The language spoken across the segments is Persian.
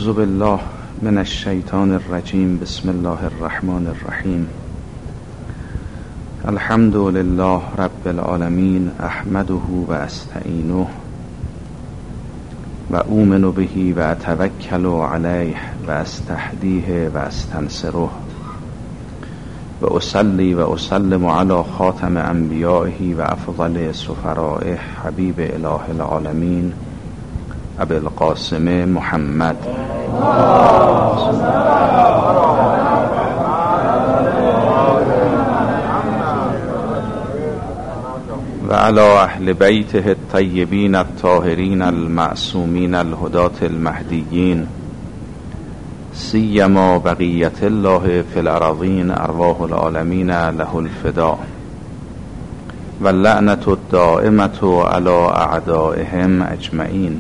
اعوذ بالله من الشیطان الرجیم. بسم الله الرحمن الرحیم. الحمد لله رب العالمین، احمده و استعینه و اؤمن به و اتوکل علیه و استهدیه و استنصره و اصلی و اسلم علی خاتم انبیائه و افضل سفرائه حبیب اله العالمین ابی القاسم محمد و علی اهل بیته الطیبین الطاهرین المعصومین الهداة المهدیین، سیما بقیت الله فی الارضین ارواح العالمین له الفداء و اللعنة الدائمة علی اعدائهم اجمعین.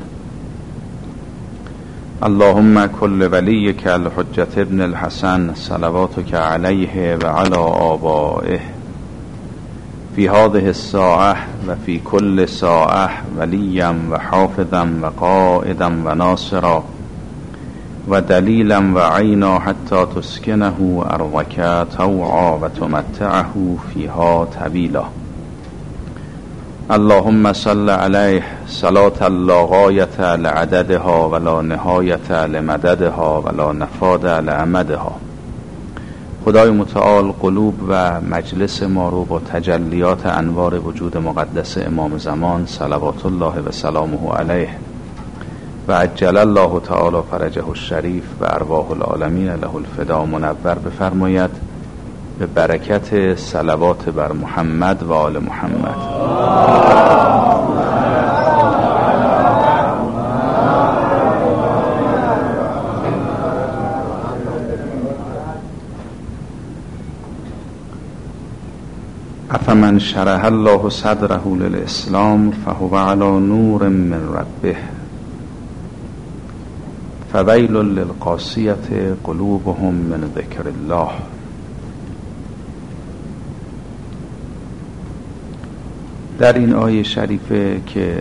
اللهم كل وليك الحجة ابن الحسن صلواتك عليه وعلى آبائه في هذه الساعة وفي كل ساعة وليا وحافظا وقائدا وناصرا ودليلا وعينا حتى تسكنه أرضك طوعا وتمتعه فيها طويلا. اللهم صل عليه صلاة لا غاية لعددها ولا نهاية لمددها ولا نفاد لأمدها. خدای متعال قلوب و مجلس ما رو با تجلیات انوار وجود مقدس امام زمان صلوات الله و سلامه علیه و عجل الله تعالی فرجه الشریف و ارواح العالمین له الفداء منور بفرماید به برکت صلوات بر محمد و آل محمد. افمن شرح الله صدره للاسلام فهو على نور من ربه فویل للقاسیة قلوبهم من ذکر الله. در این آیه شریفه که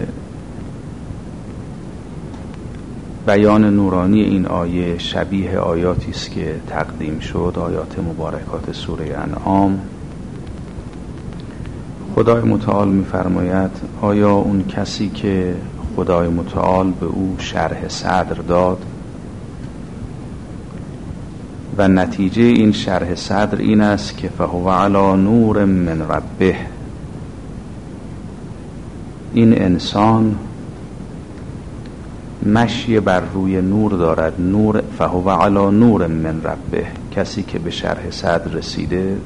بیان نورانی این آیه شبیه آیاتی است که تقدیم شد، آیات مبارکات سوره انعام، خدای متعال می‌فرماید آیا اون کسی که خدای متعال به او شرح صدر داد و نتیجه این شرح صدر این است که فهو علی نور من ربه، این انسان مشی بر روی نور دارد. نور فهو علی نور من ربه، کسی که به شرح صدر رسیده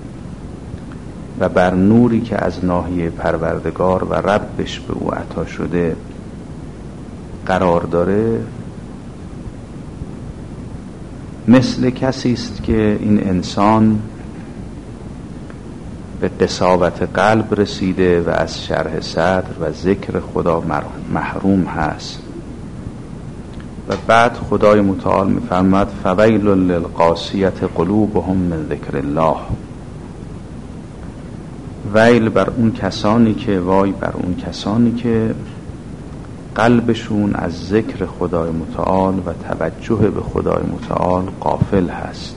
و بر نوری که از ناحیه پروردگار و ربش به او عطا شده قرار داره، مثل کسی است که این انسان به قساوت قلب رسیده و از شرح صدر و ذکر خدا محروم هست. و بعد خدای متعال می‌فرماید فویل للقاسیة قلوبهم من ذکر الله. ویل بر اون کسانی که، وای بر اون کسانی که قلبشون از ذکر خدای متعال و توجه به خدای متعال غافل هست.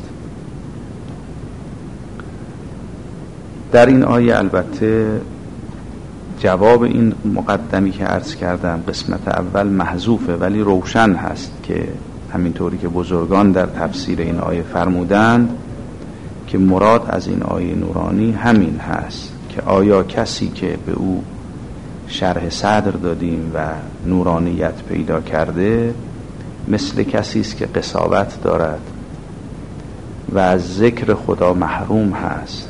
در این آیه البته جواب این مقدمی که عرض کردم قسمت اول محذوفه، ولی روشن هست که همینطوری که بزرگان در تفسیر این آیه فرمودند که مراد از این آیه نورانی همین هست که آیا کسی که به او شرح صدر دادیم و نورانیت پیدا کرده مثل کسی است که قساوت دارد و از ذکر خدا محروم هست.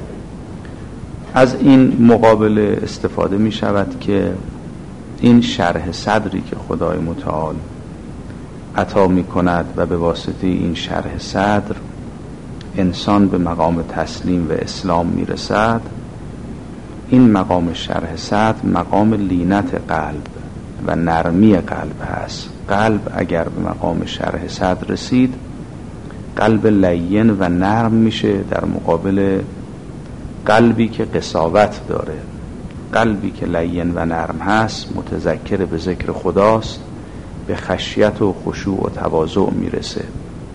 از این مقابله استفاده می شود که این شرح صدری که خدای متعال عطا می کند و به واسطه این شرح صدر انسان به مقام تسلیم و اسلام می رسد، این مقام شرح صدر مقام لینت قلب و نرمی قلب هست. قلب اگر به مقام شرح صدر رسید، قلب لین و نرم میشه در مقابل قلبی که قساوت داره. قلبی که لین و نرم هست متذکر به ذکر خداست به خشیت و خشوع و تواضع میرسه.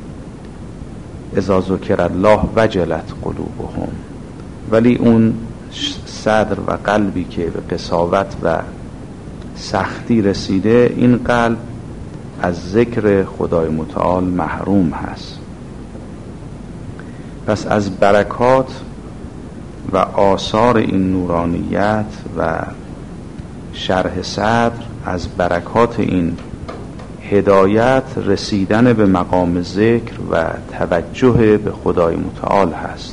اذا ذکر الله وجلت قلوبهم. ولی اون صدر و قلبی که به قساوت و سختی رسیده، این قلب از ذکر خدای متعال محروم هست. پس از برکات و آثار این نورانیت و شرح صدر، از برکات این هدایت رسیدن به مقام ذکر و توجه به خدای متعال هست.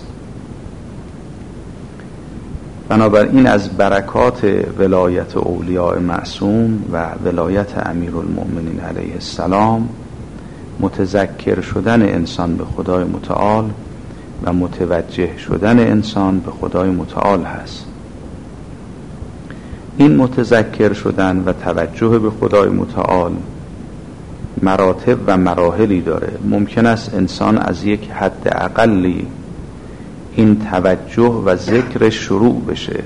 بنابراین از برکات ولایت اولیاء معصوم و ولایت امیرالمؤمنین علیه السلام متذکر شدن انسان به خدای متعال و متوجه شدن انسان به خدای متعال هست. این متذکر شدن و توجه به خدای متعال مراتب و مراحلی داره. ممکن است انسان از یک حد اقلی این توجه و ذکر شروع بشه،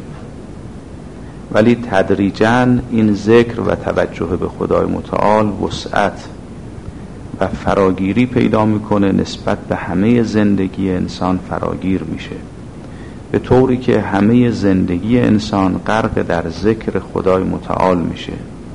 ولی تدریجاً این ذکر و توجه به خدای متعال وسعت و فراگیری پیدا میکنه، نسبت به همه زندگی انسان فراگیر میشه، به طوری که همه زندگی انسان غرق در ذکر خدای متعال میشه.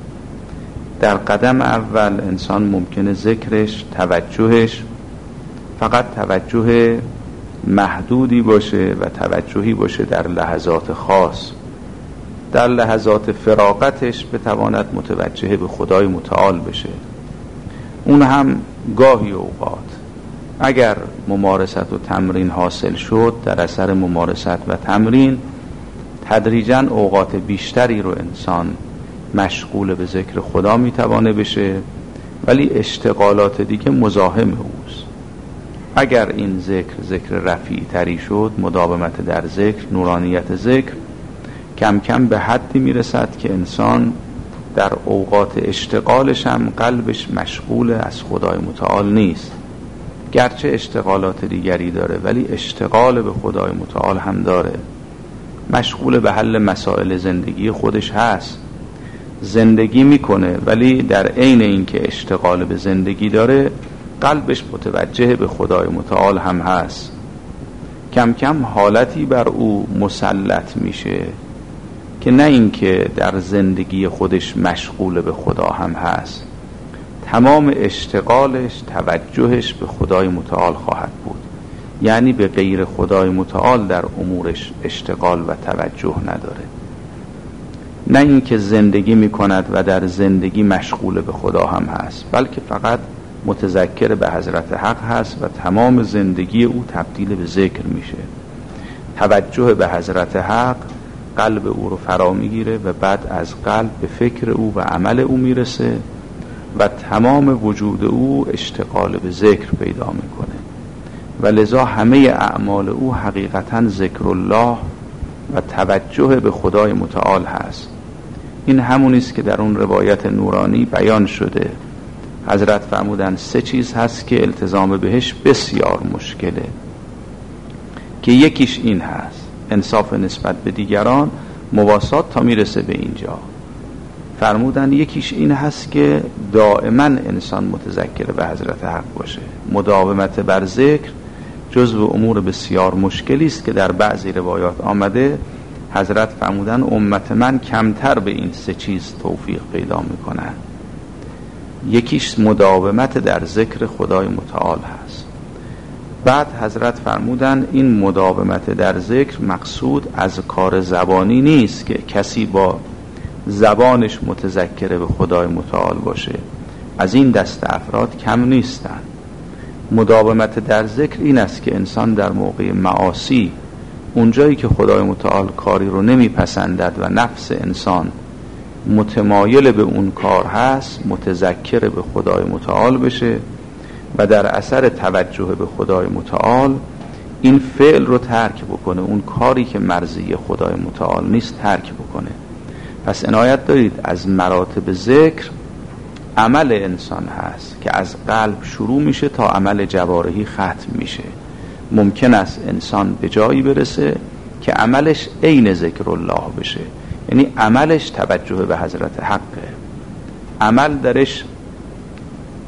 در قدم اول انسان ممکنه ذکرش، توجهش فقط توجه محدودی باشه و توجهی باشه در لحظات خاص. در لحظات فراغتش بتواند متوجه به خدای متعال بشه، اون هم گاهی اوقات اگر ممارست و تمرین حاصل شد، در اثر ممارست و تمرین تدریجاً اوقات بیشتری رو انسان مشغول به ذکر خدا میتوانه بشه، ولی اشتغالات دیگه مزاحم اوست. اگر این ذکر رفیع تری شد، مداومت در ذکر، نورانیت ذکر کم کم به حدی میرسد که انسان در اوقات اشتغالش هم قلبش مشغول از خدای متعال نیست. گرچه اشتغالات دیگری داره، ولی اشتغال به خدای متعال هم داره. مشغول به حل مسائل زندگی خودش هست، زندگی میکنه، ولی در عین اینکه اشتغال به زندگی داره، قلبش متوجه به خدای متعال هم هست. کم کم حالتی بر او مسلط میشه که نه اینکه در زندگی خودش مشغول به خدا هم هست، تمام اشتغالش، توجهش به خدای متعال خواهد بود. یعنی به غیر خدای متعال در امورش اشتغال و توجه نداره. نه اینکه زندگی میکند و در زندگی مشغول به خدا هم هست، بلکه فقط متذکر به حضرت حق هست و تمام زندگی او تبدیل به ذکر میشه. توجه به حضرت حق قلب او رو فرا میگیره و بعد از قلب به فکر او و عمل او میرسه و تمام وجود او اشتغال به ذکر پیدا میکنه و لذا همه اعمال او حقیقتا ذکر الله و توجه به خدای متعال هست. این همونی است که در اون روایت نورانی بیان شده. حضرت فرمودن 3 چیز هست که التزام بهش بسیار مشکله، که یکیش این هست: انصاف نسبت به دیگران، مواسات تا میرسه به اینجا. فرمودن یکیش این هست که دائما انسان متذکر به حضرت حق باشه. مداومت بر ذکر جزو امور بسیار مشکلی است که در بعضی روایات آمده. حضرت فرمودن امت من کمتر به این 3 چیز توفیق پیدا میکنن. یکیش مداومت در ذکر خدای متعال هست. بعد حضرت فرمودن این مداومت در ذکر مقصود از کار زبانی نیست که کسی با زبانش متذکر به خدای متعال باشه. از این دست افراد کم نیستن. مداومت در ذکر این است که انسان در موقع معاصی، اونجایی که خدای متعال کاری رو نمیپسندد و نفس انسان متمایل به اون کار هست، متذکر به خدای متعال بشه و در اثر توجه به خدای متعال این فعل رو ترک بکنه، اون کاری که مرضی خدای متعال نیست ترک بکنه. پس عنایت دارید از مراتب ذکر عمل انسان هست که از قلب شروع میشه تا عمل جوارحی ختم میشه. ممکن است انسان به جایی برسه که عملش عین ذکر الله بشه، یعنی عملش توجه به حضرت حقه، عمل درش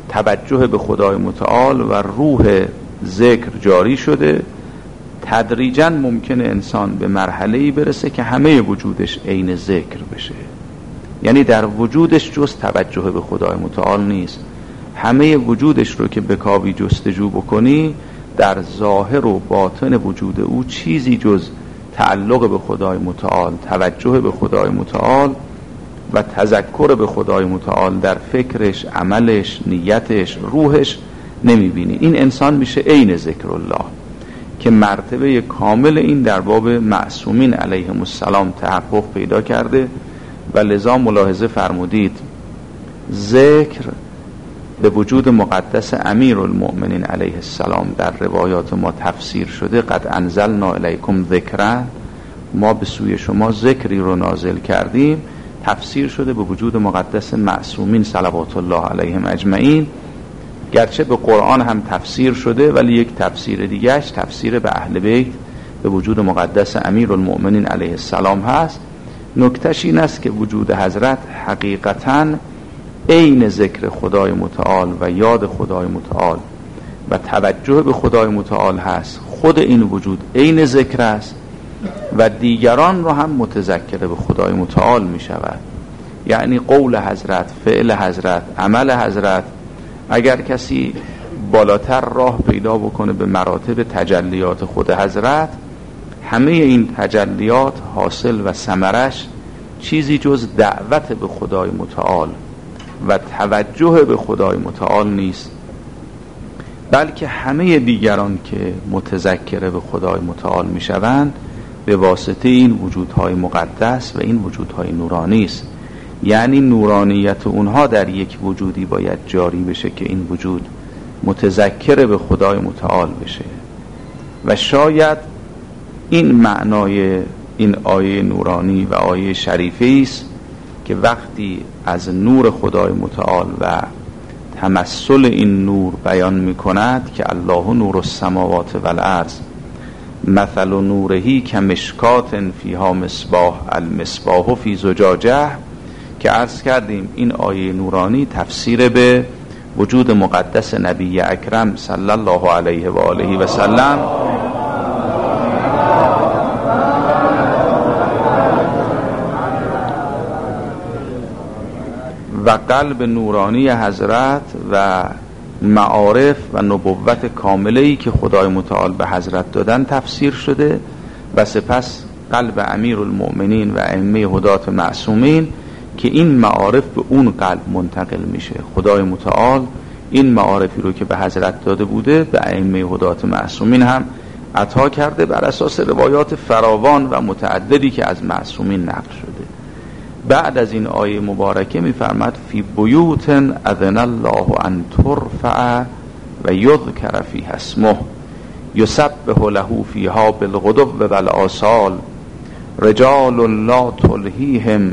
توجه به خدای متعال و روح ذکر جاری شده، تدریجاً ممکنه انسان به مرحله‌ای برسه که همه وجودش عین ذکر بشه. یعنی در وجودش جز توجه به خدای متعال نیست، همه وجودش رو که بکاوی جستجو بکنی، در ظاهر و باطن وجود او چیزی جز تعلق به خدای متعال، توجه به خدای متعال و تذکر به خدای متعال در فکرش، عملش، نیتش، روحش نمیبینی. این انسان میشه عین ذکر الله که مرتبه کامل این در باب معصومین علیهم السلام تحقق پیدا کرده و لذا ملاحظه فرمودید ذکر به وجود مقدس امیرالمؤمنین علیه السلام در روایات ما تفسیر شده. قد انزلنا الیکم ذکرا، ما به سوی شما ذکری رو نازل کردیم. تفسیر شده به وجود مقدس معصومین صلوات الله علیهم اجمعین. گرچه به قرآن هم تفسیر شده ولی یک تفسیر دیگهش تفسیر به اهل بیت به وجود مقدس امیرالمؤمنین علیه السلام هست. نکتهش این است که وجود حضرت حقیقتاً عین ذکر خدای متعال و یاد خدای متعال و توجه به خدای متعال هست. خود این وجود عین ذکر است و دیگران رو هم متذکر به خدای متعال می شود. یعنی قول حضرت، فعل حضرت، عمل حضرت، اگر کسی بالاتر راه پیدا بکنه به مراتب تجلیات خود حضرت، همه این تجلیات حاصل و ثمرش چیزی جز دعوت به خدای متعال و توجه به خدای متعال نیست، بلکه همه دیگران که متذکر به خدای متعال می شوند به واسطه این وجودهای مقدس و این وجودهای نورانی است. یعنی نورانیت اونها در یک وجودی باید جاری بشه که این وجود متذکر به خدای متعال بشه. و شاید این معنای این آیه نورانی و آیه شریفه است که وقتی از نور خدای متعال و تمثل این نور بیان می کند که الله نور السماوات و الارض مثل نورهی کمشکات فیها مصباح المصباح فی زجاجه، که عرض کردیم این آیه نورانی تفسیر به وجود مقدس نبی اکرم صلی الله علیه و آله و سلم و قلب نورانی حضرت و معارف و نبوت کامله‌ای که خدای متعال به حضرت دادن تفسیر شده و سپس قلب امیرالمؤمنین و ائمه هدات معصومین که این معارف به اون قلب منتقل میشه. خدای متعال این معارفی رو که به حضرت داده بوده به ائمه هدات معصومین هم عطا کرده بر اساس روایات فراوان و متعددی که از معصومین نقل شده. بعد از این آیه مبارکه می‌فرماد فی بیوت اذن الله ان ترفع و یذکر فیها اسمه یسبح له فیها بالغدو والآصال رجال لا تلهیهم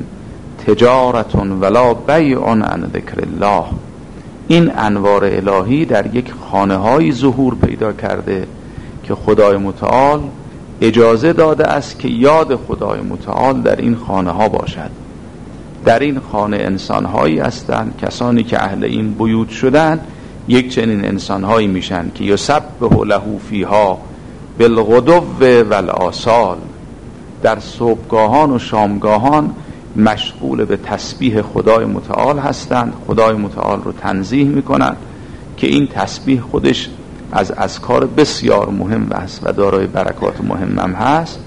تجارت ولا بیع عن ذکر الله. این انوار الهی در یک خانه‌های ظهور پیدا کرده که خدای متعال اجازه داده است که یاد خدای متعال در این خانه‌ها باشد. در این خانه انسان‌هایی هستند، کسانی که اهل این بیوت شدند یک چنین انسان‌هایی میشن که یسبح له فیها بالغدو والآصال، در صبحگاهان و شامگاهان مشغول به تسبیح خدای متعال هستند، خدای متعال رو تنزیه میکنند که این تسبیح خودش از اذکار بسیار مهم است و دارای برکات مهم هم هست.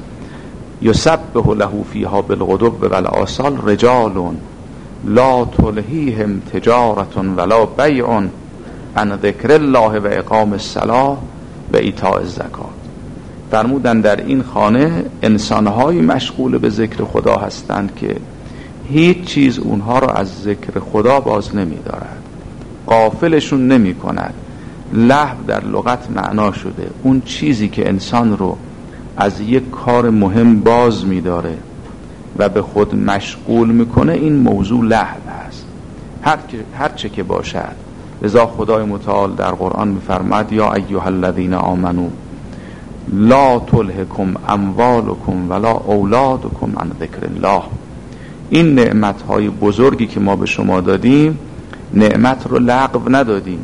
یسبح له فیها بالغدو والآصال رجال لا تلهیهم تجارت ولا بیع عن ذکر الله و اقام الصلاة و ایتاء الزکات. فرمودن در این خانه انسان‌های مشغول به ذکر خدا هستند که هیچ چیز اونها را از ذکر خدا باز نمی‌دارد، غافلشون نمی‌کند. لهو در لغت معنا شده اون چیزی که انسان رو از یک کار مهم باز می‌داره و به خود مشغول می‌کنه، این موضوع لهو هست هر چه که باشد. لذا خدای متعال در قرآن می‌فرماید یا ایها الذین آمنو لا تلهکم اموالکم ولا اولادکم عن ذکر الله. این نعمت‌های بزرگی که ما به شما دادیم نعمت رو لغو ندادیم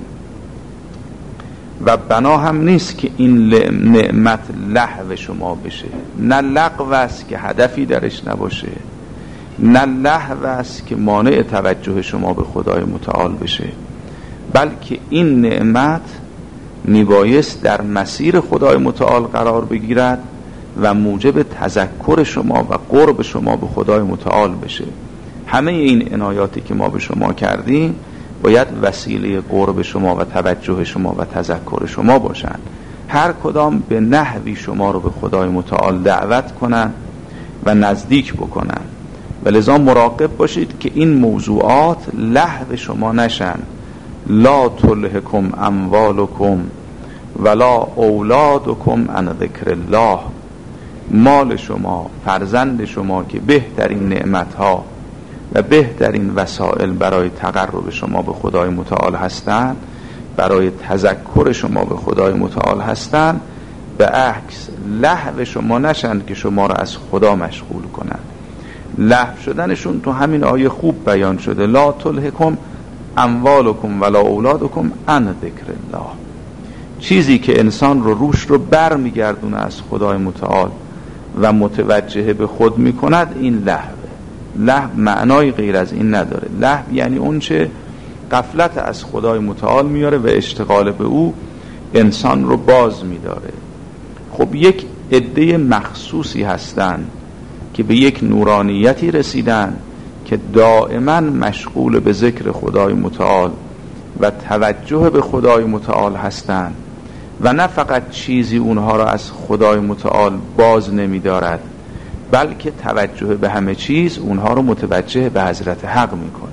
و بنا هم نیست که این نعمت لهو شما بشه. نه لغو است که هدفی درش نباشه، نه لهو است که مانع توجه شما به خدای متعال بشه، بلکه این نعمت میبایست در مسیر خدای متعال قرار بگیرد و موجب تذکر شما و قرب شما به خدای متعال بشه. همه این عنایاتی که ما به شما کردیم باید وسیله قرب شما و توجه شما و تذکر شما باشند. هر کدام به نحوی شما رو به خدای متعال دعوت کنن و نزدیک بکنن و لذا مراقب باشید که این موضوعات لهو شما نشن. لا تلهکم اموالکم ولا اولادکم عن ذکر الله. مال شما، فرزند شما که بهترین نعمتها و بهترین وسائل برای تقرب شما به خدای متعال هستند، برای تذکر شما به خدای متعال هستند، به عکس لهو شما نشند که شما را از خدا مشغول کنند. لهو شدنشون تو همین آیه خوب بیان شده. لا تلهکم اموالکم ولا اولادکم عن ذکر الله. چیزی که انسان رو روش رو بر میگردونه از خدای متعال و متوجه به خود میکند، این لهوه. لهو معنای غیر از این نداره. لهو یعنی اون چه غفلت از خدای متعال میاره و اشتغال به او انسان رو باز میداره. خب یک عده مخصوصی هستن که به یک نورانیتی رسیدن که دائما مشغول به ذکر خدای متعال و توجه به خدای متعال هستند و نه فقط چیزی اونها را از خدای متعال باز نمی دارد، بلکه توجه به همه چیز اونها رو متوجه به حضرت حق میکنه.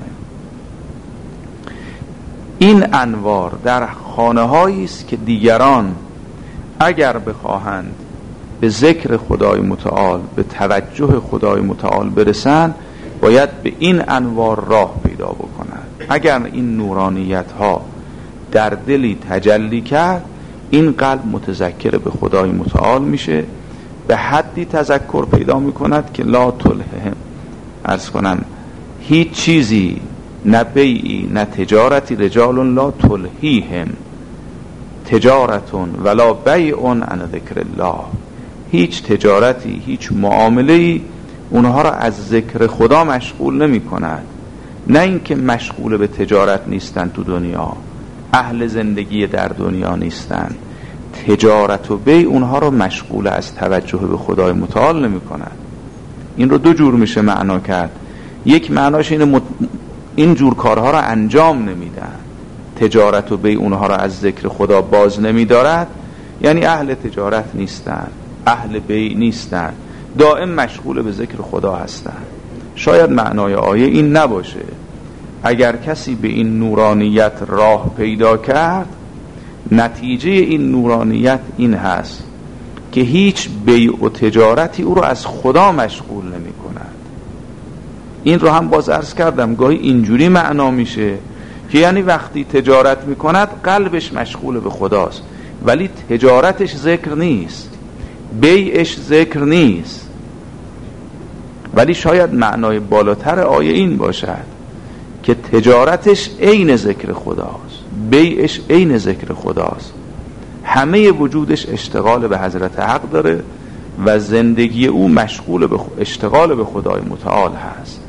این انوار در خانه هایی است که دیگران اگر بخواهند به ذکر خدای متعال، به توجه خدای متعال برسند، باید به این انوار راه پیدا بکنند. اگر این نورانیت ها در دلی تجلی کرد، این قلب متذکر به خدای متعال میشه، به حدی تذکر پیدا میکند که لا تلههم، عرض کنم هیچ چیزی، نه بیعی نه تجارتی، رجال لا تلهیهم تجارتون ولا بیع عن ذکر الله. هیچ تجارتی، هیچ معامله‌ای اونها را از ذکر خدا مشغول نمی کند. نه اینکه مشغول به تجارت نیستن تو دنیا، اهل زندگی در دنیا نیستن، تجارت و بیع اونها را مشغول از توجه به خدای متعال نمی کند. این رو دو جور میشه معنا کرد. یک معناش اینه این جور کارها را انجام نمیدن، تجارت و بیع اونها را از ذکر خدا باز نمی دارد، یعنی اهل تجارت نیستن، اهل بیع نیستن، دائم مشغول به ذکر خدا هستن. شاید معنای آیه این نباشه. اگر کسی به این نورانیت راه پیدا کرد، نتیجه این نورانیت این هست که هیچ بیع و تجارتی او رو از خدا مشغول نمی کند. این رو هم باز عرض کردم، گاهی اینجوری معنا میشه که یعنی وقتی تجارت می کند قلبش مشغول به خداست، ولی تجارتش ذکر نیست، بیعش ذکر نیست. ولی شاید معنای بالاتر آیه این باشد که تجارتش عین ذکر خداست، بیعش عین ذکر خداست، همه وجودش اشتغال به حضرت حق داره و زندگی او مشغول به اشتغال به خدای متعال هست.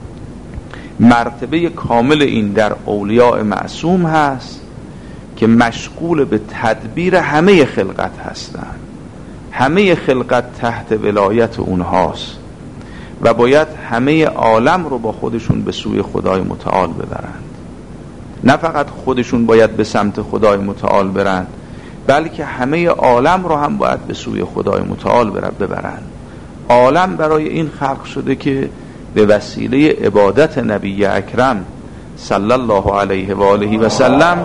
مرتبه کامل این در اولیاء معصوم هست که مشغول به تدبیر همه خلقت هستند. همه خلقت تحت ولایت اونهاست و باید همه عالم رو با خودشون به سوی خدای متعال ببرند. نه فقط خودشون باید به سمت خدای متعال برند، بلکه همه عالم رو هم باید به سوی خدای متعال ببرند. عالم برای این خلق شده که به وسیله عبادت نبی اکرم صلی الله علیه و آله و سلم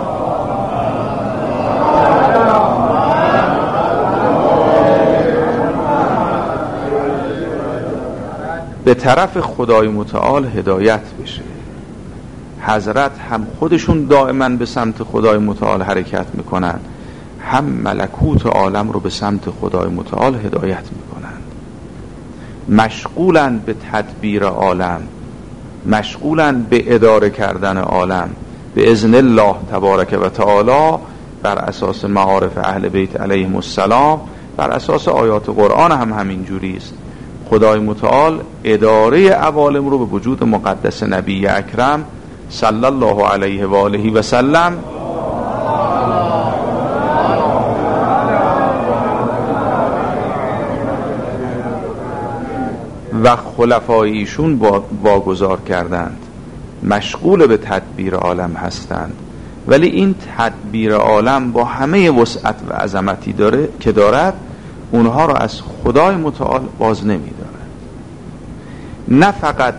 به طرف خدای متعال هدایت بشه. حضرت هم خودشون دائما به سمت خدای متعال حرکت میکنن، هم ملکوت عالم رو به سمت خدای متعال هدایت میکنن. مشغولن به تدبیر عالم، مشغولن به اداره کردن عالم، به اذن الله تبارک و تعالی بر اساس معارف اهل بیت علیهم السلام، بر اساس آیات قرآن هم همین جوری است. خدای متعال اداره عوالم رو به وجود مقدس نبی اکرم صلی الله علیه و آله و سلم و خلفای ایشون واگذار کردند. مشغول به تدبیر عالم هستند، ولی این تدبیر عالم با همه وسعت و عظمتی داره که دارد، اونها را از خدای متعال باز نمی دارد. نه فقط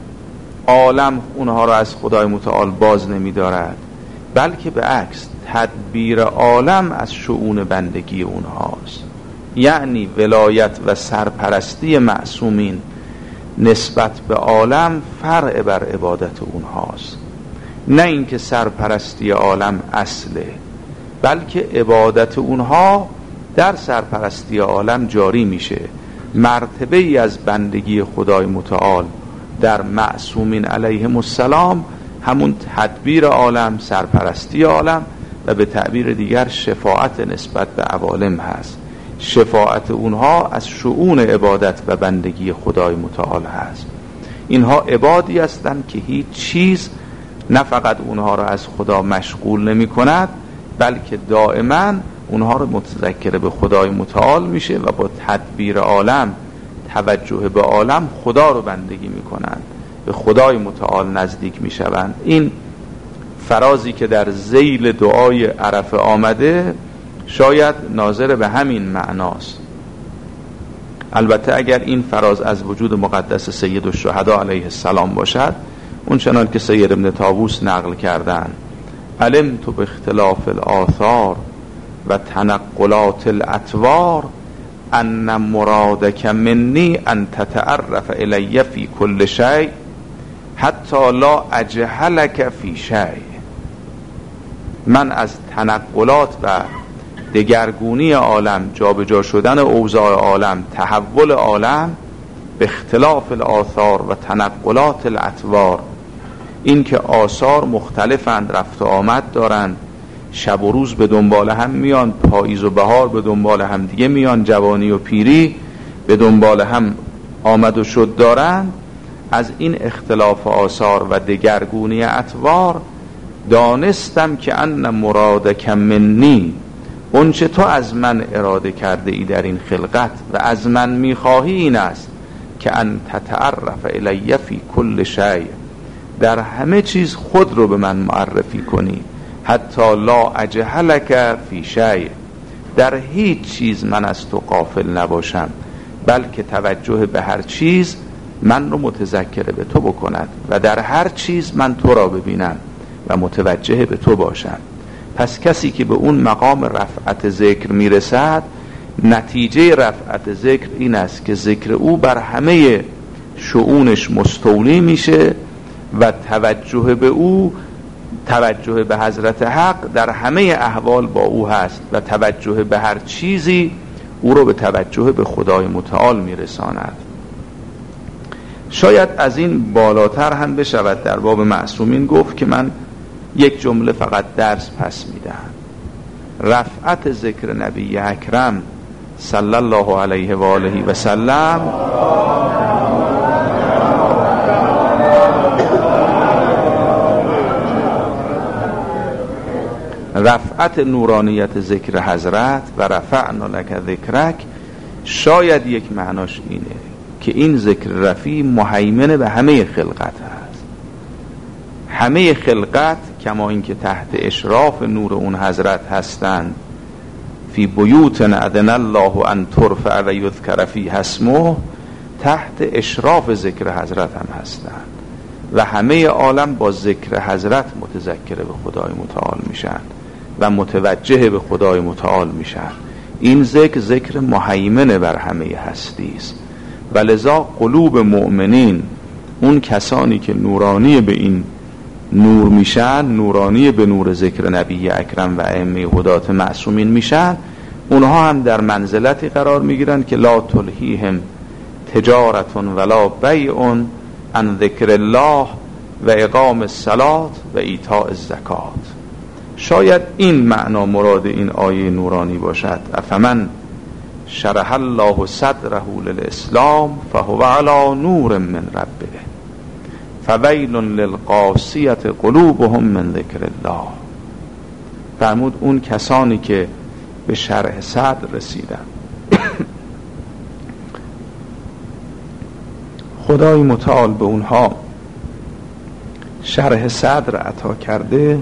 عالم اونها را از خدای متعال باز نمی دارد، بلکه به عکس تدبیر عالم از شؤون بندگی اونهاست. یعنی ولایت و سرپرستی معصومین نسبت به عالم فرع بر عبادت اونهاست. نه اینکه سرپرستی عالم اصله، بلکه عبادت اونها در سرپرستی عالم جاری میشه. مرتبه ای از بندگی خدای متعال در معصومین علیهم السلام همون تدبیر عالم، سرپرستی عالم و به تعبیر دیگر شفاعت نسبت به عوالم هست. شفاعت اونها از شؤون عبادت و بندگی خدای متعال هست. اینها عبادی هستند که هیچ چیز نه فقط اونها را از خدا مشغول نمی کند، بلکه دائما اونها را متذکر به خدای متعال میشه و با تدبیر عالم، توجه به عالم، خدا رو بندگی می کنند، به خدای متعال نزدیک می شوند. این فرازی که در ذیل دعای عرفه آمده شاید ناظر به همین معناست. البته اگر این فراز از وجود مقدس سید الشهدا علیه السلام باشد، اون چنان که سید ابن طاووس نقل کردن: علمت به اختلاف الآثار و تنقلات الاطوار ان مرادک منی ان تتعرف الی فی کل شیء حتی لا اجهلک فی شیء. من از تنقلات و دگرگونی عالم، جابجا شدن اوضاع عالم، تحول عالم، به اختلاف الآثار و تنقلات الاطوار، این که آثار مختلفند، رفت و آمد دارند، شب و روز به دنبال هم میان، پاییز و بهار به دنبال هم دیگه میان، جوانی و پیری به دنبال هم آمد و شد دارند. از این اختلاف آثار و دگرگونی اطوار دانستم که ان مرادک منی، اون چه تو از من اراده کرده ای در این خلقت و از من میخواهی این است که ان تتعرف الی فی کل شیء، در همه چیز خود رو به من معرفی کنی، حتی لا اجهلک فی شیء، در هیچ چیز من از تو غافل نباشم، بلکه توجه به هر چیز من رو متذکر به تو بکند و در هر چیز من تو را ببینم و متوجه به تو باشم. پس کسی که به اون مقام رفعت ذکر میرسد، نتیجه رفعت ذکر این است که ذکر او بر همه شؤونش مستولی میشه و توجه به او، توجه به حضرت حق در همه احوال با او هست و توجه به هر چیزی او رو به توجه به خدای متعال میرساند. شاید از این بالاتر هم بشود در باب معصومین گفت که من یک جمله فقط درس پس میدهم. رفعت ذکر نبی اکرم صلی الله علیه و آله و سلم رفعت نورانیت ذکر حضرت و رفعنا لک ذکرک، شاید یک معناش اینه که این ذکر رفیع مهیمن به همه خلقت هست. همه خلقت کما اینکه تحت اشراف نور اون حضرت هستند، فی بیوت اذن الله ان ترفع و یذکر فیها اسمه، تحت اشراف ذکر حضرت هم هستند و همه عالم با ذکر حضرت متذکر به خدای متعال میشن و متوجه به خدای متعال میشن. این ذکر مهیمن بر همه هستی است و لذا قلوب مؤمنین، اون کسانی که نورانی به این نور میشن، نورانی به نور ذکر نبی اکرم و ائمه هدات معصومین میشن، اونها هم در منزلتی قرار میگیرن که لا تلهیهم تجارت ولا بیع عن ذکر الله و اقام الصلاة و ایتاء الزکات. شاید این معنا مراد این آیه نورانی باشد. افمن شرح الله صدره للاسلام فهو علی نور من ربه فویل للقاسیة قلوبهم من ذکر الله. فرمود اون کسانی که به شرح صدر رسیدن خدای متعال به اونها شرح صدر عطا کرده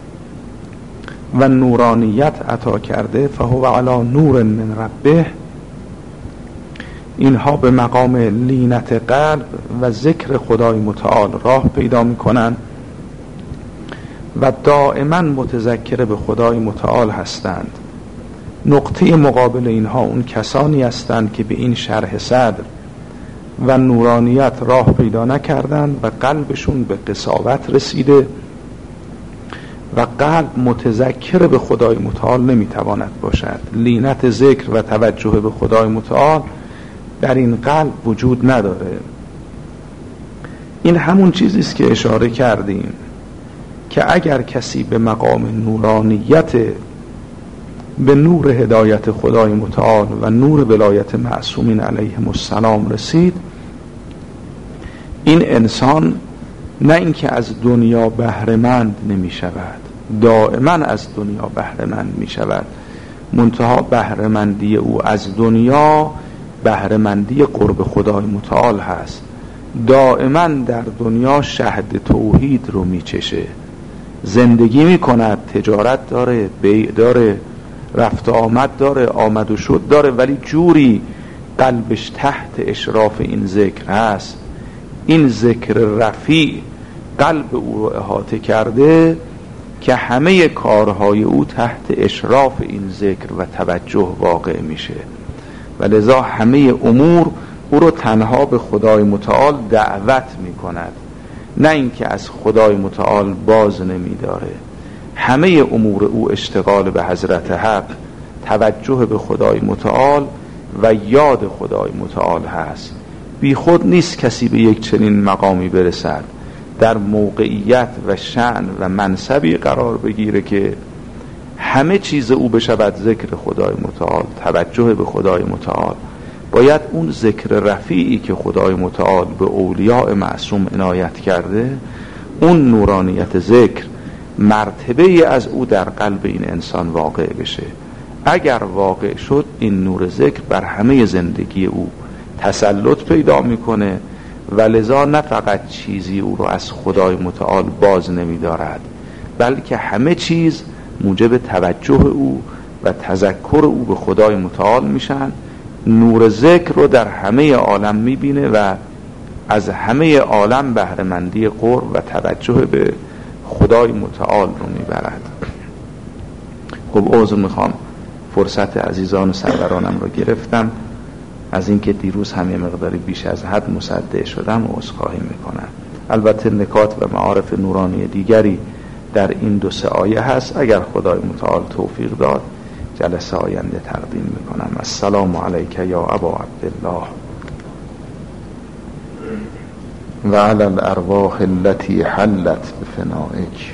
و نورانیت عطا کرده، فهو علی نور من ربه، اینها به مقام لینت قلب و ذکر خدای متعال راه پیدا میکنن و دائما متذکر به خدای متعال هستند. نقطه مقابل اینها اون کسانی هستند که به این شرح صدر و نورانیت راه پیدا نکردند و قلبشون به قساوت رسیده و قلب متذکر به خدای متعال نمیتواند باشد. لینت ذکر و توجه به خدای متعال در این قلب وجود نداره. این همون چیزیست که اشاره کردیم که اگر کسی به مقام نورانیت، به نور هدایت خدای متعال و نور ولایت معصومین علیهم السلام رسید، این انسان نه اینکه از دنیا بهره‌مند نمی شود، دائما از دنیا بهره‌مند می شود، منتها بهره‌مندی او از دنیا بهره‌مندی قرب خدای متعال هست. دائما در دنیا شهد توحید رو می چشه، زندگی می کند، تجارت داره، بیع داره، رفت آمد داره، آمد و شد داره، ولی جوری قلبش تحت اشراف این ذکر هست، این ذکر رفیع قلب او رو احاطه کرده که همه کارهای او تحت اشراف این ذکر و توجه واقع میشه و لذا همه امور او رو تنها به خدای متعال دعوت میکند، نه اینکه از خدای متعال باز نمیداره. همه امور او اشتغال به حضرت حق، توجه به خدای متعال و یاد خدای متعال هست. بی خود نیست کسی به یک چنین مقامی برسد، در موقعیت و شأن و منصبی قرار بگیره که همه چیز او بشود ذکر خدای متعال، توجه به خدای متعال. باید اون ذکر رفیعی که خدای متعال به اولیاء معصوم عنایت کرده، اون نورانیت ذکر مرتبه از او در قلب این انسان واقع بشه. اگر واقع شد این نور ذکر بر همه زندگی او تسلط پیدا میکنه و لذا نه فقط چیزی او رو از خدای متعال باز نمیدارد، بلکه همه چیز موجب توجه او و تذکر او به خدای متعال میشن. نور ذکر رو در همه عالم میبینه و از همه عالم بهره‌مندی قرب و توجه به خدای متعال رو میبرد. خب عذر میخوام، فرصت عزیزان و سرورانم رو گرفتم، از اینکه دیروز همه مقداری بیش از حد مصدع شدم و عذرخواهی میکنم. البته نکات و معارف نورانی دیگری در این 2-3 آیه هست، اگر خدای متعال توفیق داد جلسه آینده تقدیم میکنم. السلام علیک یا ابا عبدالله و علی الارواح التي حلت بفنائک.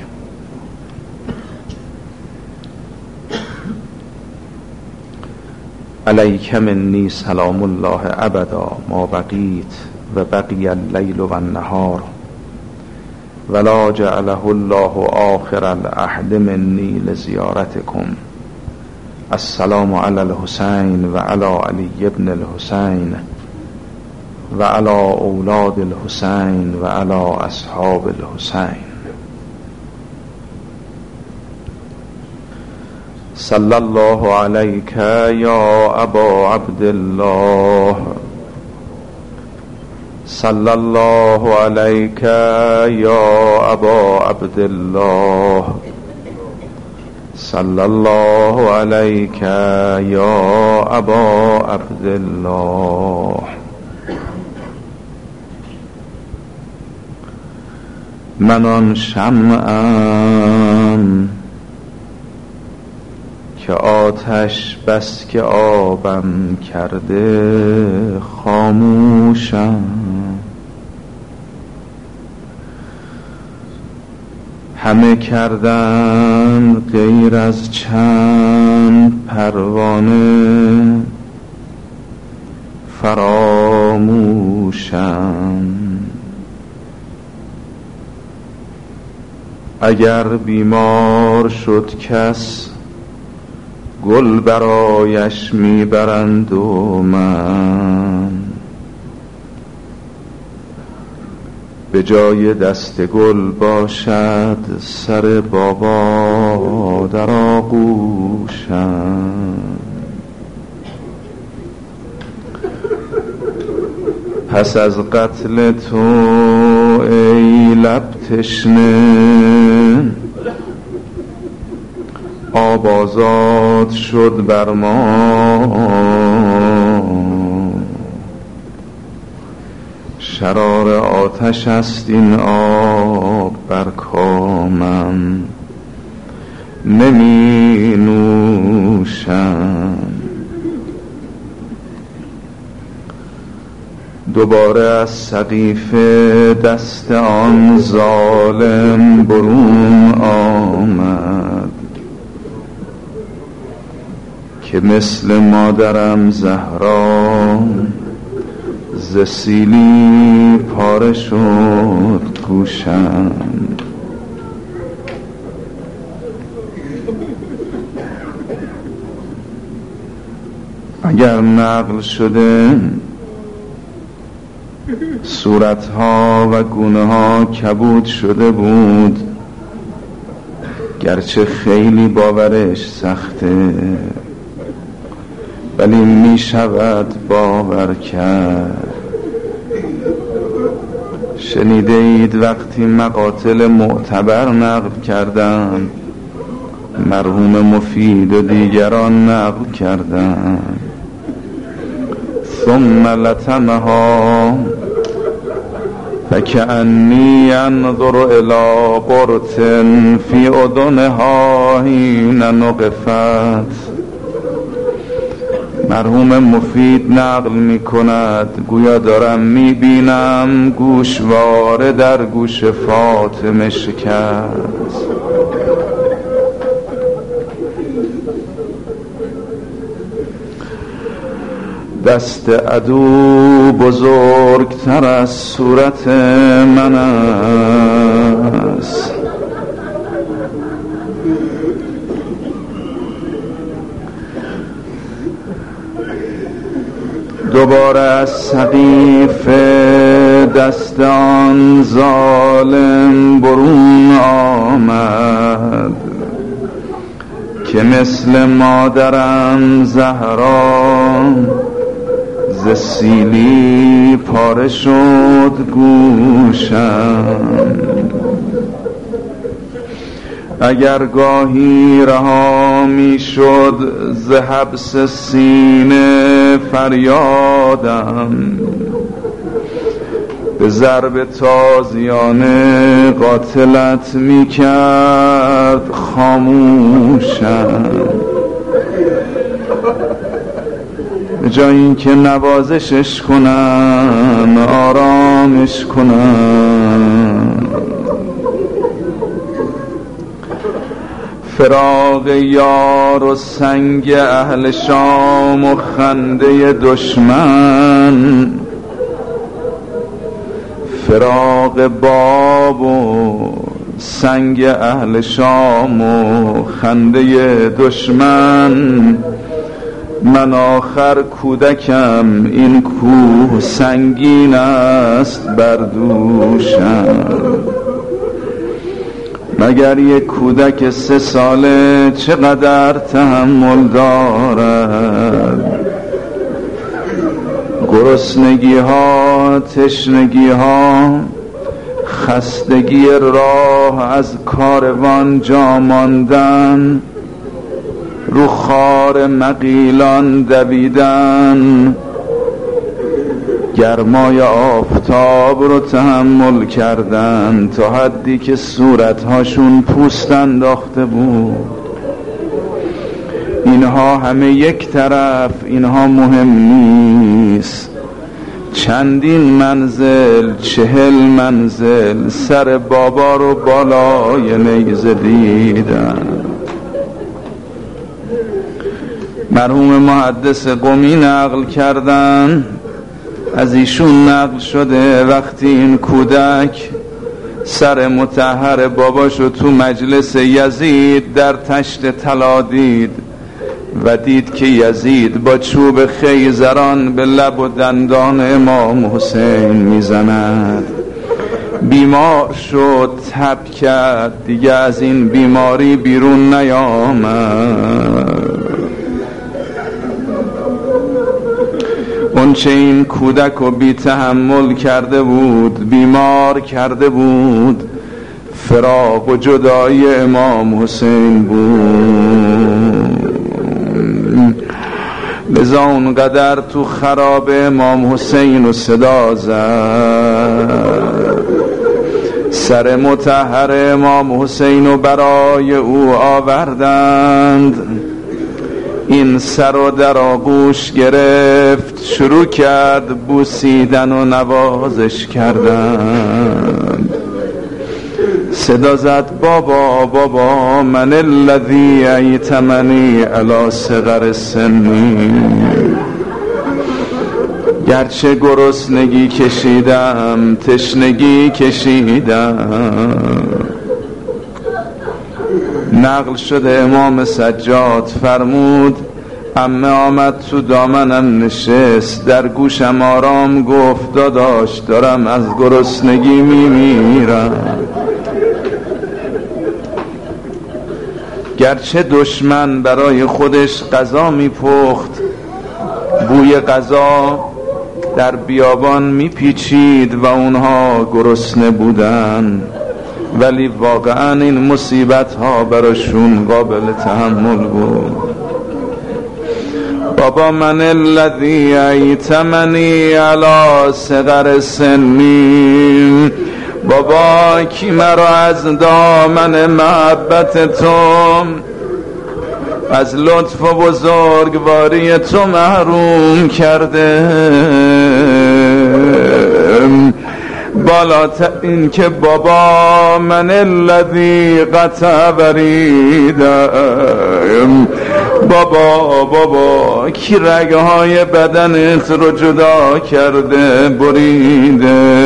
علیک منی سلام الله ابدا ما بقیت و بقی اللیل و النهار ولا جعله الله آخر العهد منی لزیارتکم. السلام علی الحسین و علی علی ابن الحسین و علی اولاد الحسین و علی اصحاب الحسین. صلی الله علیک یا ابا عبدالله، صلی الله علیک یا ابا عبدالله، صلی الله علیک یا ابا عبدالله. من آن شمعم که آتش بس که آبم کرده خاموشم، همه کردن غیر از چند پروانه، فراموشم. اگر بیمار شد کس گل برایش میبرند و من به جای دست گل باشد سر بابا در آغوشم. پس از قتل تو ای لب تشنه، آب آزاد شد بر ما. شرار آتش است این آب بر کامم، نمی نوشم. دوباره از سقیفه دست آن ظالم برون آمد که مثل مادرم زهرا ز سیلی پاره شد گوشم. اگر نقل شده صورتها و گونه ها کبود شده بود، گرچه خیلی باورش سخته ولی می شود باور کرد. شنیده اید وقتی مقاتل معتبر نقل کردند، مرحوم مفید و دیگران نقل کردند، ثم لطمها فکأنی انظر الی قرط فی اذنها حین نقفت. مرحوم مفید نقل می کند گویا دارم می بینم گوشواره در گوش فاطمه شکست. دست عدو بزرگتر از صورت من است. دوباره از سقیفه دست آن ظالم برون آمد که مثل مادرم زهرا ز سیلی پاره شد گوشم. اگر گاهی رها می شد ز حبس سینه فریادم، به ضرب تازیانه قاتلت می کرد خاموشم. به جای اینکه نوازشش کنن آرامش کنن. فراق یار و سنگ اهل شام و خنده دشمن، فراق باب و سنگ اهل شام و خنده دشمن. من آخر کودکم این کوه سنگین است بر دوشم. مگر یک کودک 3 ساله چقدر تحمل دارد؟ گرسنگی ها، تشنگی ها، خستگی راه از کاروان جا ماندن، رو خار مغیلان دویدن، گرمای آفتاب رو تحمل کردن تا حدی که صورتهاشون پوست انداخته بود. اینها همه یک طرف، اینها مهم نیست. چندین منزل 40 منزل سر بابا رو بالای نیزه دیدم. مرحوم محدث قمی نقل کردن، از ایشون نقل شده وقتی این کودک سر مطهر باباشو تو مجلس یزید در تشت طلا دید و دید که یزید با چوب خیزران به لب و دندان امام حسین میزند، بیمار شد، تب کرد، دیگه از این بیماری بیرون نیامد. اون چه این کودک رو بی تحمل کرده بود، بیمار کرده بود، فراق و جدایی امام حسین بود. لذا اونقدر تو خراب امام حسین رو صدا زد. سر مطهر امام حسین رو برای او آوردند. این سر و در آغوش گرفت، شروع کرد بوسیدن و نوازش کردن. صدا زد بابا بابا من الذی ایتمنی علی صغر سنی. گرچه گرسنگی کشیدم، تشنگی کشیدم. نقل شده امام سجاد فرمود عمه آمد تو دامنم نشست، در گوشم آرام گفت داداش دارم از گرسنگی میمیرم. گرچه دشمن برای خودش غذا میپخت، بوی غذا در بیابان میپیچید و اونها گرسنه بودن، ولی واقعا این مصیبت ها براشون قابل تحمل بود. بابا من الذی ایتمنی علی صغر سنی. بابا کی مرا از دامن محبت تو، از لطف و بزرگواری تو محروم کرده. بالاتر این که بابا من الذی قطع وریدم. بابا کی رگهای بدنت رو جدا کرده بریده.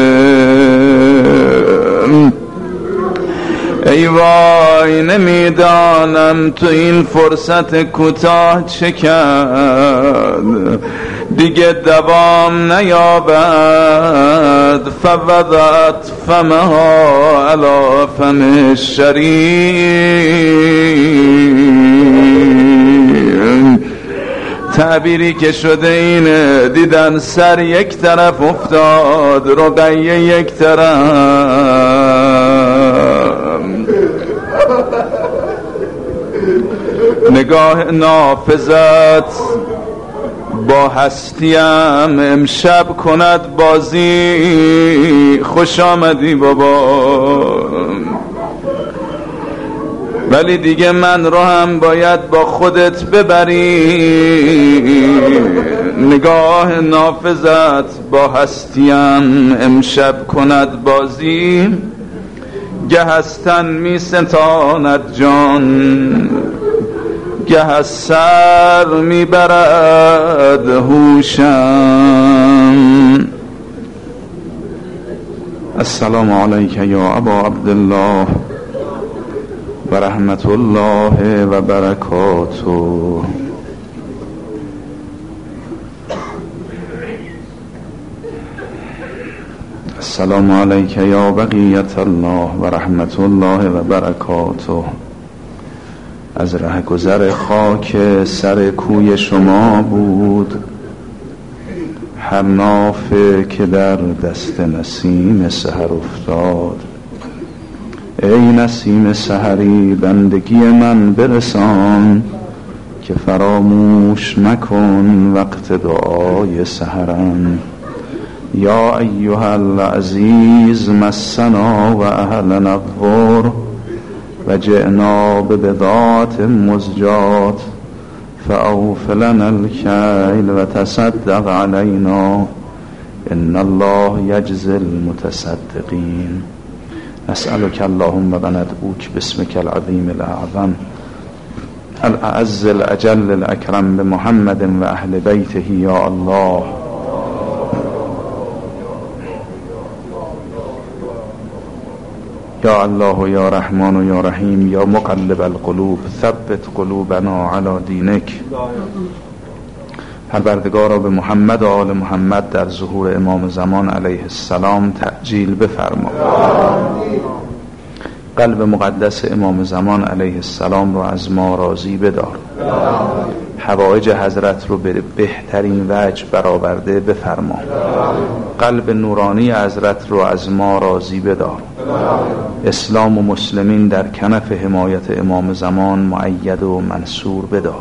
ای وای نمیدانم تو این فرصت کوتاه چه کرد، دیگه دوام نیابد. فوضعت فمها علی فم الشریف. تعبیری که شده اینه، دیدن سر یک طرف افتاد، رقیه یک طرف. نگاه نافذت با هستیم امشب کند بازی. خوش آمدی بابا، ولی دیگه من رو هم باید با خودت ببری. نگاه نافذت با هستیم امشب کند بازی. گه از تن می ستاند جان، گه از سر می برد هوشم. السلام علیک یا ابا عبدالله و رحمت الله و برکاته. السلام علیک یا بقیت الله و رحمت الله و برکاته. از ره گذر خاک سر کوی شما بود هر نافه که در دست نسیم سحر افتاد. ای نسیم سحری بندگی من برسان، که فراموش مکن وقت دعای سحرم. یا ایها العزیز مسنا و اهل نور و جئنا ببضاعة مزجات فاوف لنا الکیل و تصدق علینا ان الله یجزی المتصدقین. نسألك اللهم و ندعوک باسمك العظیم الاعظم الاعز الاجل الاکرم بمحمد و اهل بیته یا الله. یا الله یا رحمان یا رحیم یا مقلب القلوب ثبت قلوبنا علی دینک. پروردگارا به محمد و آل محمد در ظهور امام زمان علیه السلام تعجیل بفرما. قلب مقدس امام زمان علیه السلام رو از ما راضی بدار. حوائج حضرت رو به بهترین وجه برآورده بفرما. قلب نورانی حضرت رو از ما راضی بدار. اسلام و مسلمین در کنف حمایت امام زمان مؤید و منصور بدار.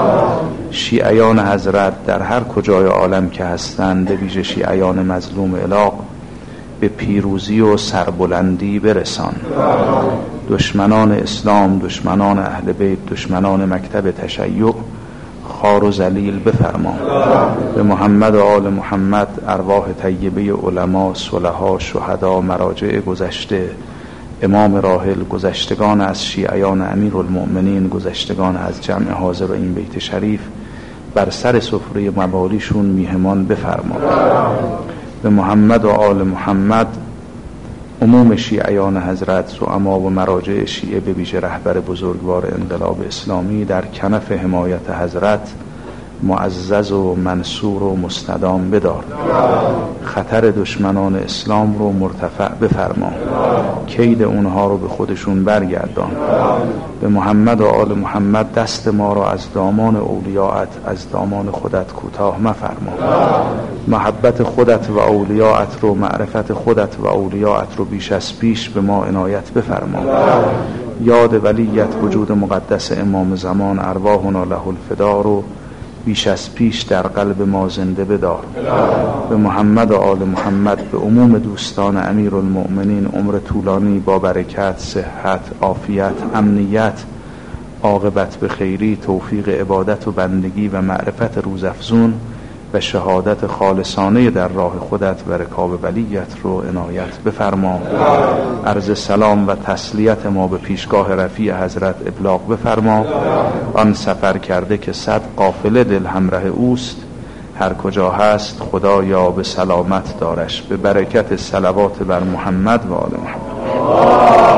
شیعیان حضرت در هر کجای عالم که هستند، به ویژه شیعیان مظلوم عراق، به پیروزی و سربلندی برسان. دشمنان اسلام، دشمنان اهل بیت، دشمنان مکتب تشیع خار و ذلیل بفرما. به محمد و آل محمد ارواح طیبه علما، صلحا، شهدا، مراجع گذشته، امام راحل، گذشتگان از شیعیان امیرالمؤمنین، گذشتگان از جمع حاضر این بیت شریف بر سر سفره موالیشون میهمان بفرما. به محمد و آل محمد عموم شیعیان حضرت، زعما و مراجع شیعه، به ویژه رهبر بزرگوار انقلاب اسلامی، در کنف حمایت حضرت معزز و منصور و مستدام بدار. خطر دشمنان اسلام رو مرتفع بفرما. کید اونها رو به خودشون برگردان. به محمد و آل محمد دست ما رو از دامان اولیاءت، از دامان خودت کوتاه مفرما. محبت خودت و اولیاءت رو، معرفت خودت و اولیاءت رو بیش از پیش به ما عنایت بفرما. یاد ولیت وجود مقدس امام زمان ارواحنا له الفدا رو بیش از پیش در قلب ما زنده بدار. به محمد و آل محمد، به عموم دوستان امیرالمؤمنین عمر طولانی با برکت، صحت، عافیت، امنیت، عاقبت به خیری، توفیق عبادت و بندگی و معرفت روزافزون و شهادت خالصانه در راه خودت و رکاب ولیت رو عنایت بفرما. عرض سلام و تسلیت ما به پیشگاه رفیع حضرت ابلاغ بفرما. آن سفر کرده که 100 قافله دل همراه اوست، هر کجا هست خدایا به سلامت دارش. به برکت صلوات بر محمد و آل محمد.